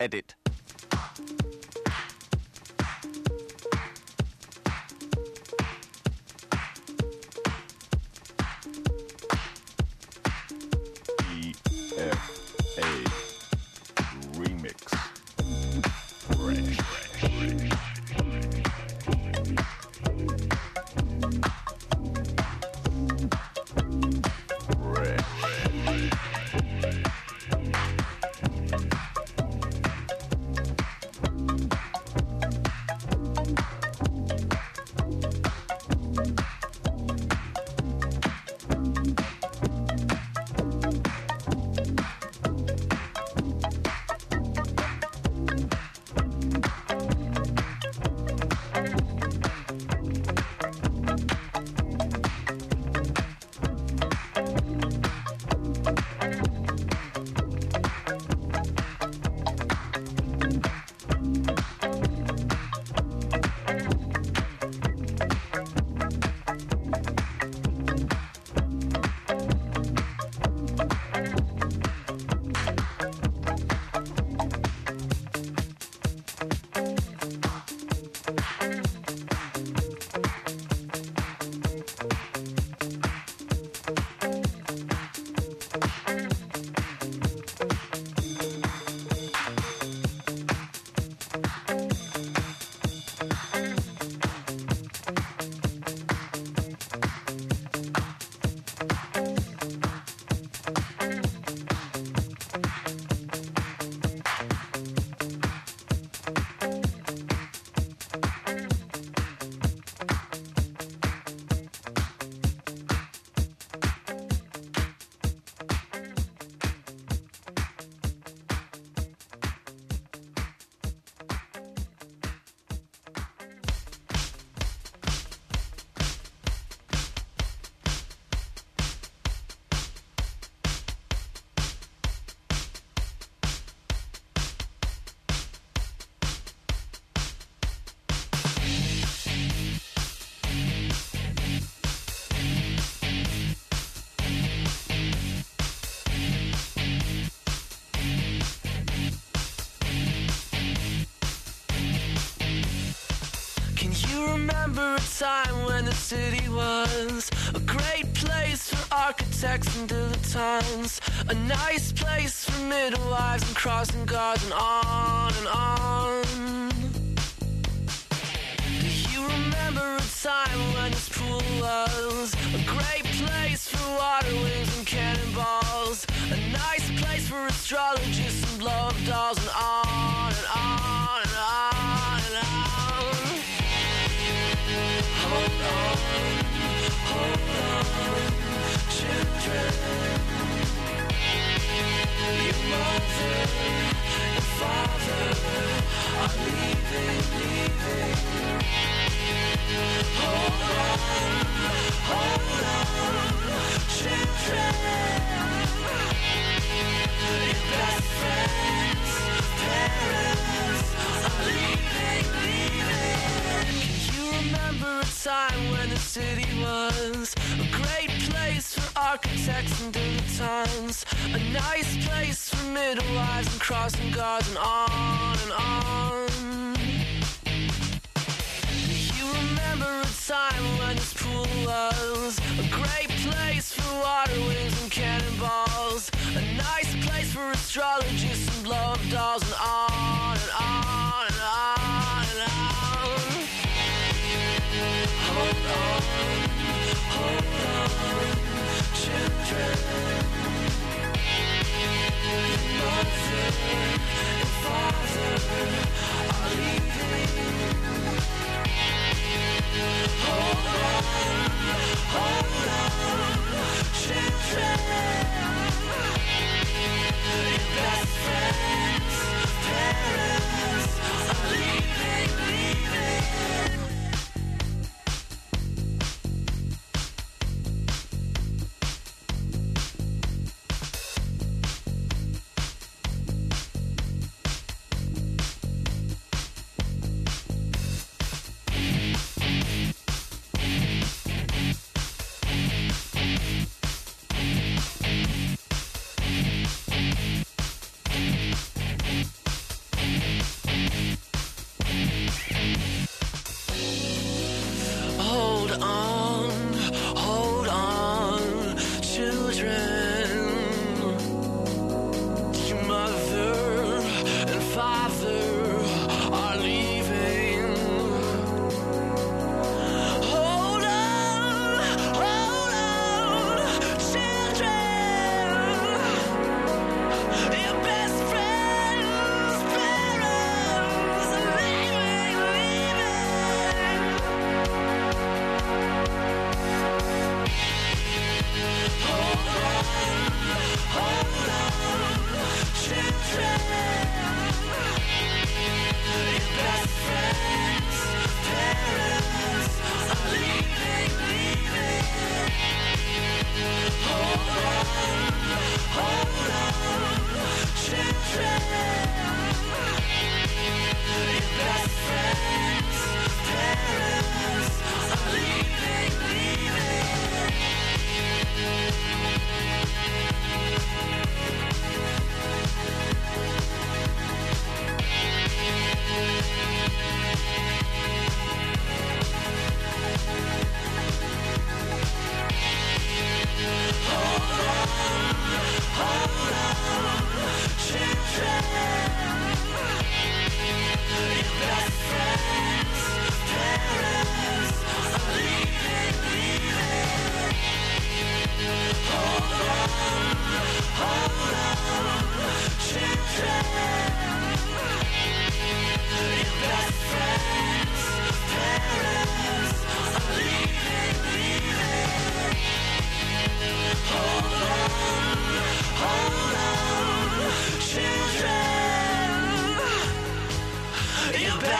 edit. E F A Remix. Fresh. Remember a time when the city was a great place for architects and dilettantes, a nice place for midwives and crossing guards and on and on. Do you remember a time when this pool was a great place for water wings and cannonballs, a nice place for astrologists and love dolls and on and on and on and on. Hold on, hold on, children. Your mother and father are leaving, leaving. Hold on, hold on, children. Your best friends, parents are leaving, leaving. Can you remember a time when the city was a great place for architects and dilettantes, a nice place for midwives and crossing guards and on and on? Do you remember a time when this pool was a great place for water wings and cannonballs, a nice place for astrologists and love dolls and on and on and on and on? Hold on, hold on, children. Your mother and father are leaving. Hold on, hold on, children. Your best friends, parents are leaving, leaving.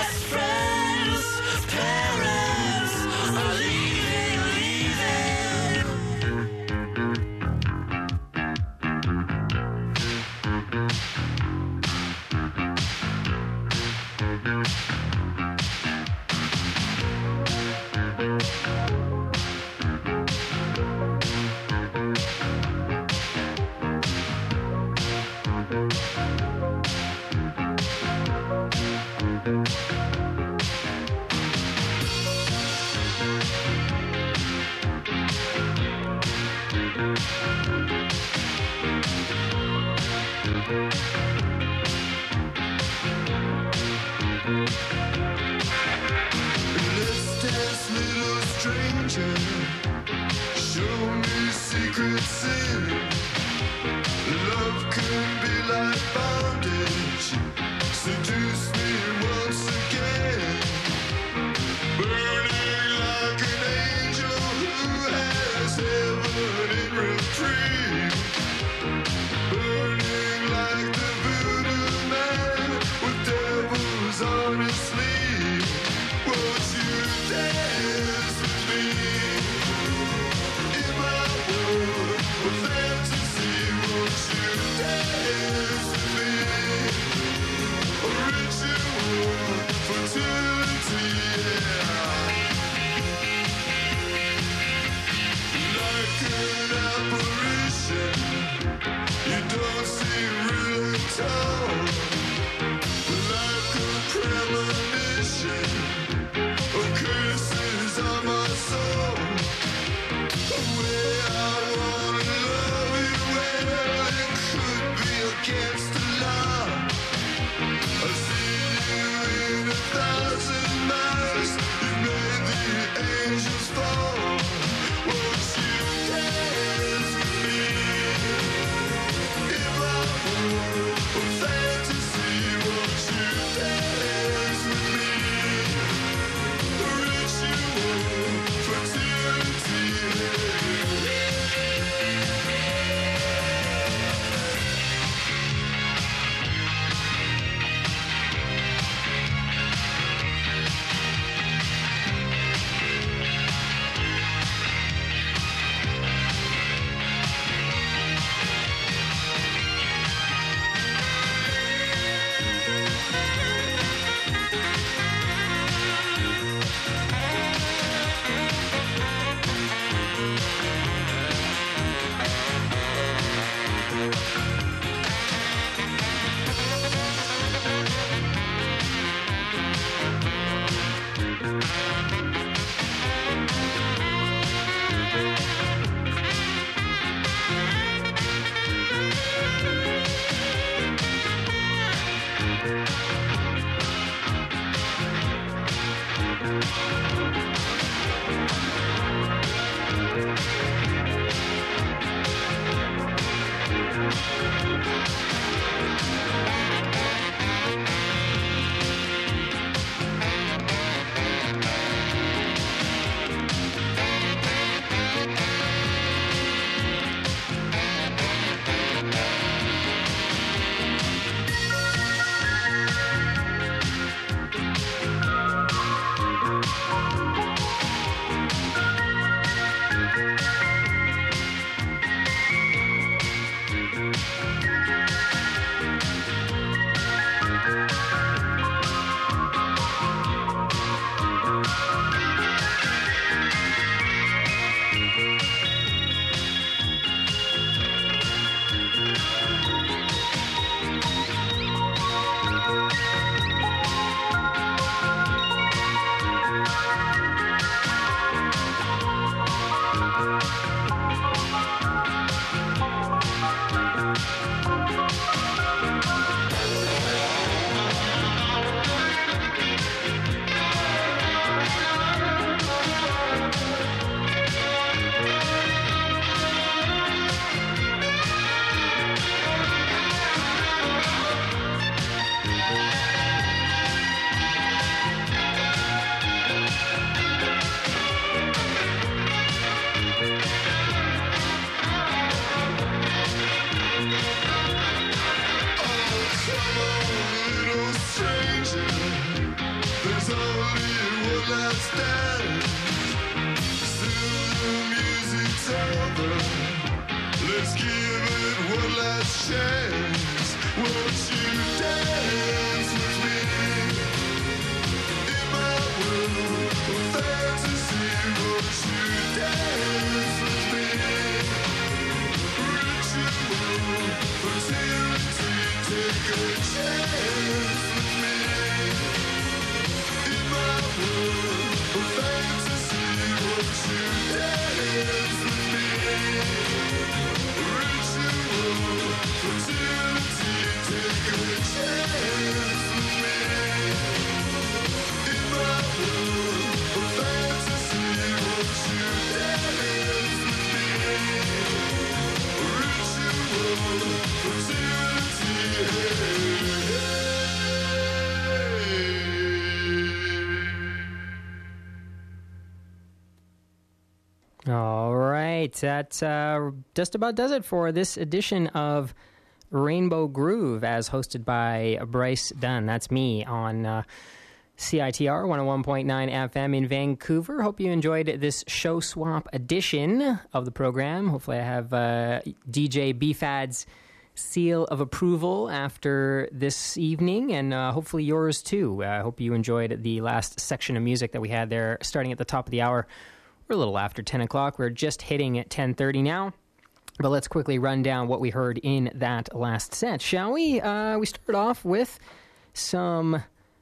best friends, parents are leaving, let's dance, little stranger. Show me secret sin. Love can be like bondage. Seduce me once again. Burning like an angel who has heaven in reprieve. Burning like the voodoo man with devils on his sleeve. Won't you dance with me? All right, that uh, just about does it for this edition of Rainbow Groove, as hosted by Bryce Dunn. That's me on uh, C I T R one oh one point nine F M in Vancouver. Hope you enjoyed this show swap edition of the program. Hopefully I have uh, D J B-Fad's seal of approval after this evening, and uh, hopefully yours too. I uh, hope you enjoyed the last section of music that we had there, starting at the top of the hour. We're a little after ten o'clock. We're just hitting at ten thirty now. But let's quickly run down what we heard in that last set, shall we? Uh, we started off with some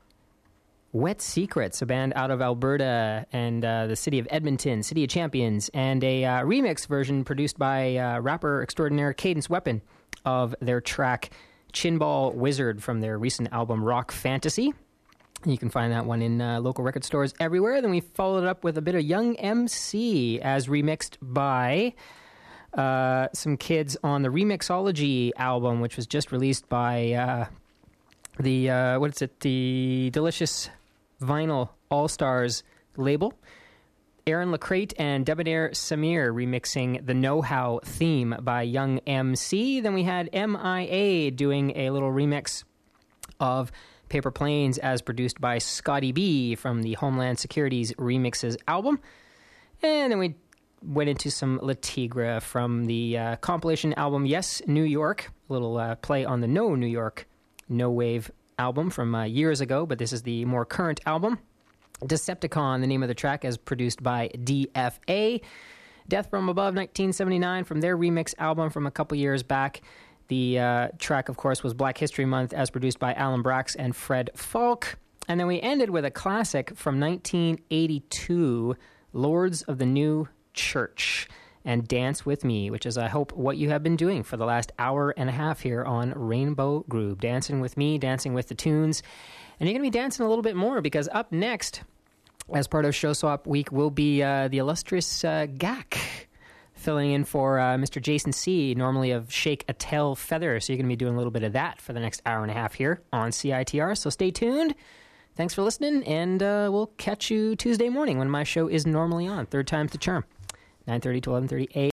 Wet Secrets, a band out of Alberta and uh, the city of Edmonton, City of Champions, and a uh, remix version produced by uh, rapper extraordinaire Cadence Weapon of their track Chinball Wizard from their recent album Rock Fantasy. You can find that one in uh, local record stores everywhere. Then we followed it up with a bit of Young M C as remixed by uh, some kids on the Remixology album, which was just released by uh, the, uh, what is it, the Delicious Vinyl All-Stars label. Aaron Lecrate and Debonair Samir remixing the Know-How theme by Young M C. Then we had M I A doing a little remix of Paper Planes as produced by Scotty B from the Homeland Security's Remixes album. And then we went into some La Tigre from the uh, compilation album Yes, New York. A little uh, play on the No New York No Wave album from uh, years ago, but this is the more current album. Decepticon, the name of the track, as produced by D F A. Death from Above, nineteen seventy-nine, from their remix album from a couple years back. The uh, track, of course, was Black History Month, as produced by Alan Brax and Fred Falk. And then we ended with a classic from nineteen eighty-two, Lords of the New Church, and Dance With Me, which is, I hope, what you have been doing for the last hour and a half here on Rainbow Groove. Dancing with me, dancing with the tunes. And you're going to be dancing a little bit more, because up next, as part of Show Swap Week, will be uh, the illustrious uh, Gak, filling in for uh, Mister Jason C., normally of Shake a Tail Feather. So you're going to be doing a little bit of that for the next hour and a half here on C I T R. So stay tuned. Thanks for listening, and uh, we'll catch you Tuesday morning when my show is normally on. Third time's the charm. nine thirty to eleven thirty a.m.